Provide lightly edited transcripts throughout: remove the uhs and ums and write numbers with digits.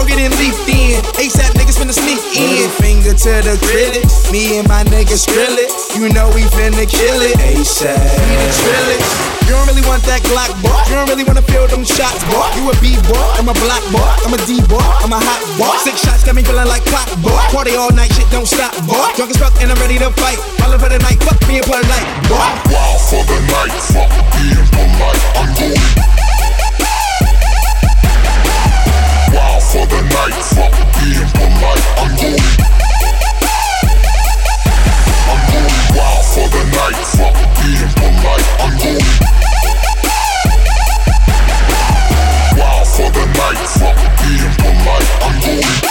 bro getting leafed in. ASAP niggas finna sneak in. Finger to the critic, me and my niggas drill it. You know we finna kill it. ASAP, we the trillers. You don't really want that Glock, boy. You don't really wanna feel them shots, boy. You a B-boy, I'm a black boy. I'm a D-boy, I'm a hot boy. 6 shots got me feeling like clock, boy. Party all night, shit don't stop, boy. Drunk as fuck and I'm ready to fight. All for the night, fuck me and polite, boy. Wild for the night, fuck being polite. I'm going. Wild for the night, fuck being polite. I'm going. I'm going wild for the night, fuck being polite. I'm going. Wild for the night, fuck being polite. I'm going.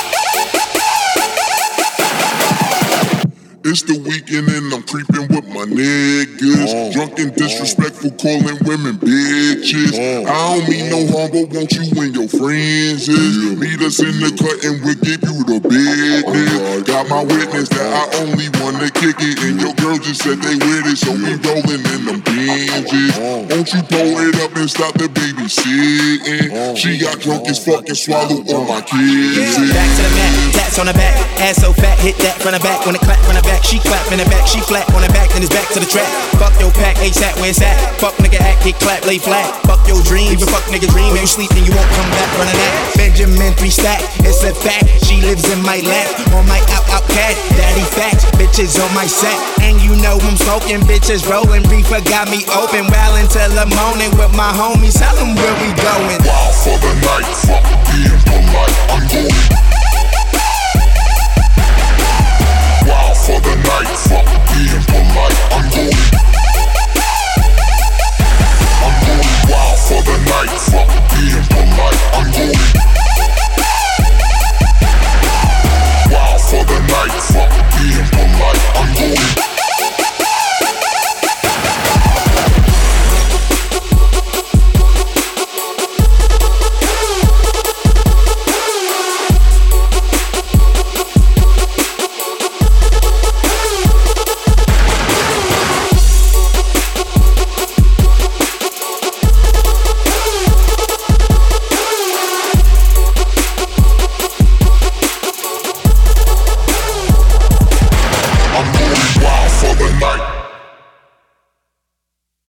It's the weekend and I'm creeping with my niggas. Drunk and disrespectful, calling women bitches. I don't mean no harm, but won't you and your friends is? Meet us in the cut and we'll give you the business. Got my witness that I only wanna kick it, and your girl just said they with it, so we rolling in them binges. Won't you pull it up and stop the babysitting? She got drunk as fuck and swallowed all my kids. Back to the mat, tats on the back, ass so fat, hit that from the back. When it clap from the back, she clap in the back, she flat on the back, then it's back to the track. Fuck your pack, ASAP, where it's at? Fuck nigga act, get clap, lay flat. Fuck your dream, even fuck nigga dream. When you sleep, then you won't come back running that. Benjamin 3 stack, it's a fact. She lives in my lap, on my out cat. Daddy facts, bitches on my sack. And you know I'm smoking, bitches rolling. Reefer got me open, well until the morning with my homies. Tell them where we going. Wild for the night, fuck being polite.